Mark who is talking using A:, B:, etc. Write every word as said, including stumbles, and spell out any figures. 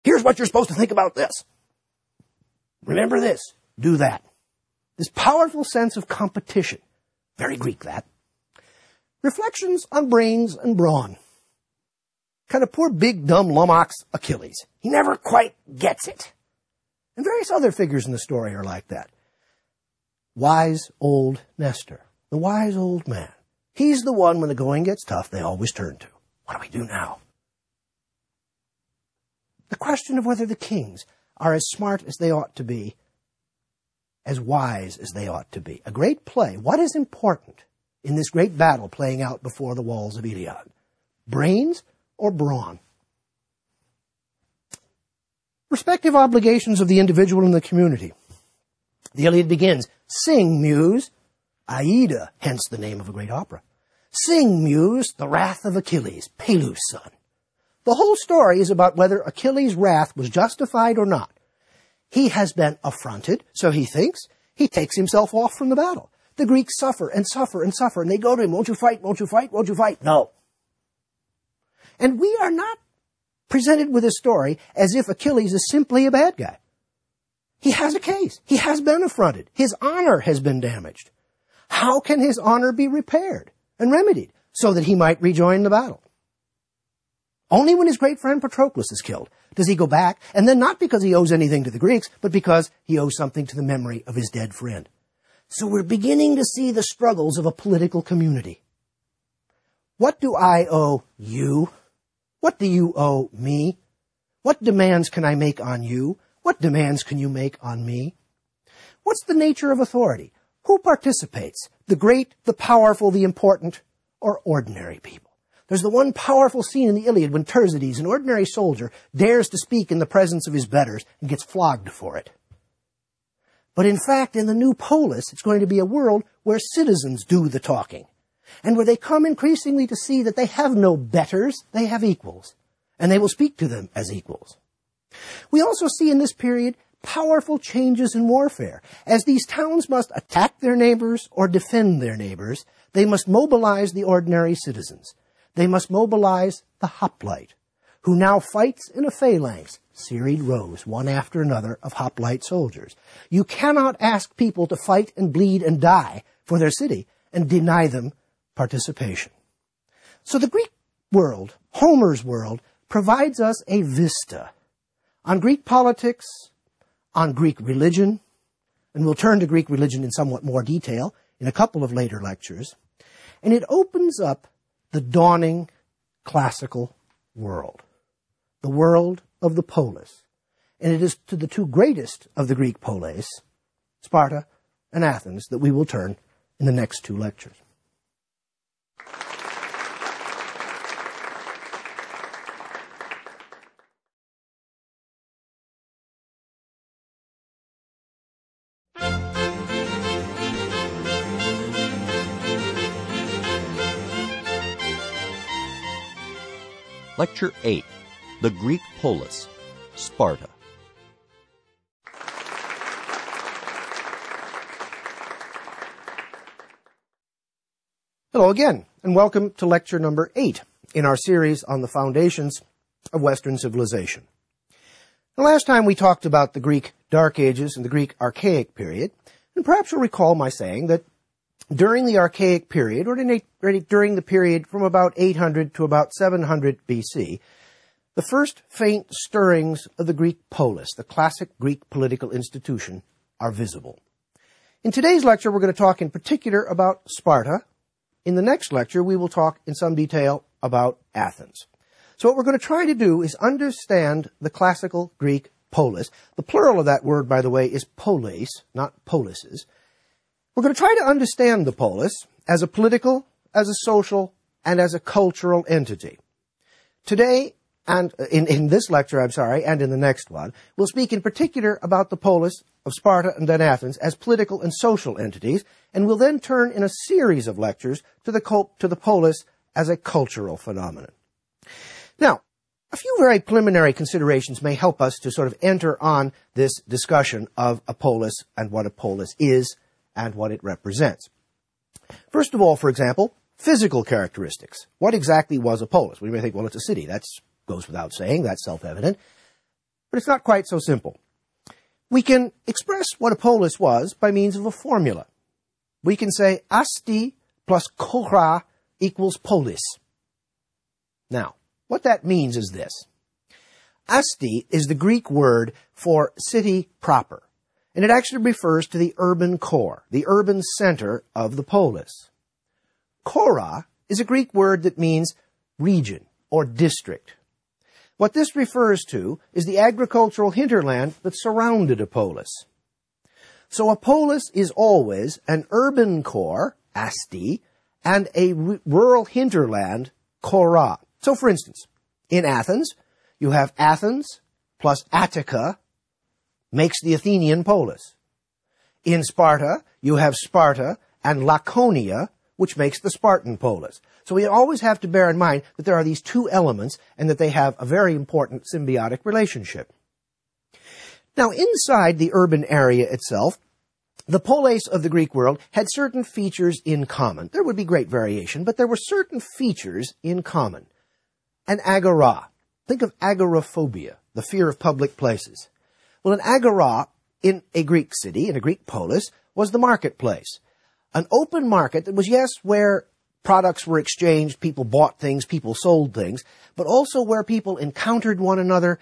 A: Here's what you're supposed to think about this. Remember this. Do that. This powerful sense of competition. Very Greek, that. Reflections on brains and brawn. Kind of poor big dumb lummox Achilles. He never quite gets it. And various other figures in the story are like that. Wise old Nestor. The wise old man. He's the one when the going gets tough they always turn to. What do we do now? The question of whether the kings are as smart as they ought to be, as wise as they ought to be. A great play. What is important in this great battle playing out before the walls of Iliad? Brains or brawn? Respective obligations of the individual and the community. The Iliad begins, sing, muse, Aida, hence the name of a great opera. Sing, muse, the wrath of Achilles, Peleus' son. The whole story is about whether Achilles' wrath was justified or not. He has been affronted, so he thinks. He takes himself off from the battle. The Greeks suffer and suffer and suffer, and they go to him, won't you fight, won't you fight, won't you fight? No. And we are not presented with a story as if Achilles is simply a bad guy. He has a case. He has been affronted. His honor has been damaged. How can his honor be repaired and remedied so that he might rejoin the battle? Only when his great friend Patroclus is killed does he go back, and then not because he owes anything to the Greeks, but because he owes something to the memory of his dead friend. So we're beginning to see the struggles of a political community. What do I owe you? What do you owe me? What demands can I make on you? What demands can you make on me? What's the nature of authority? Who participates? The great, the powerful, the important, or ordinary people? There's the one powerful scene in the Iliad when Tersites, an ordinary soldier, dares to speak in the presence of his betters and gets flogged for it. But in fact, in the new polis, it's going to be a world where citizens do the talking, and where they come increasingly to see that they have no betters, they have equals, and they will speak to them as equals. We also see in this period powerful changes in warfare. As these towns must attack their neighbors or defend their neighbors, they must mobilize the ordinary citizens. They must mobilize the hoplite, who now fights in a phalanx, serried rows, one after another, of hoplite soldiers. You cannot ask people to fight and bleed and die for their city and deny them participation. So the Greek world, Homer's world, provides us a vista on Greek politics, on Greek religion, and we'll turn to Greek religion in somewhat more detail in a couple of later lectures, and it opens up the dawning classical world, the world of the polis. And it is to the two greatest of the Greek polis, Sparta and Athens, that we will turn in the next two lectures.
B: Lecture eight, The Greek Polis, Sparta.
A: Hello again, and welcome to lecture number eight in our series on the foundations of Western civilization. The last time we talked about the Greek Dark Ages and the Greek Archaic period, and perhaps you'll recall my saying that during the Archaic period, or during the period from about eight hundred to about seven hundred B C, the first faint stirrings of the Greek polis, the classic Greek political institution, are visible. In today's lecture, we're going to talk in particular about Sparta. In the next lecture, we will talk in some detail about Athens. So what we're going to try to do is understand the classical Greek polis. The plural of that word, by the way, is polis, not polises. We're going to try to understand the polis as a political, as a social, and as a cultural entity. Today, and in, in this lecture, I'm sorry, and in the next one, we'll speak in particular about the polis of Sparta and then Athens as political and social entities, and we'll then turn in a series of lectures to the, cult, to the polis as a cultural phenomenon. Now, a few very preliminary considerations may help us to sort of enter on this discussion of a polis and what a polis is and what it represents. First of all, for example, physical characteristics. What exactly was a polis? We may think, well, it's a city. That goes without saying. That's self-evident. But it's not quite so simple. We can express what a polis was by means of a formula. We can say asti plus chora equals polis. Now, what that means is this. Asti is the Greek word for city proper, and it actually refers to the urban core, the urban center of the polis. Chora is a Greek word that means region or district. What this refers to is the agricultural hinterland that surrounded a polis. So a polis is always an urban core, asti, and a r- rural hinterland, chora. So for instance, in Athens, you have Athens plus Attica makes the Athenian polis. In Sparta, you have Sparta and Laconia, which makes the Spartan polis. So we always have to bear in mind that there are these two elements and that they have a very important symbiotic relationship. Now, inside the urban area itself, the polis of the Greek world had certain features in common. There would be great variation, but there were certain features in common. An agora. Think of agoraphobia, the fear of public places. Well, an agora in a Greek city, in a Greek polis, was the marketplace. An open market that was, yes, where products were exchanged, people bought things, people sold things, but also where people encountered one another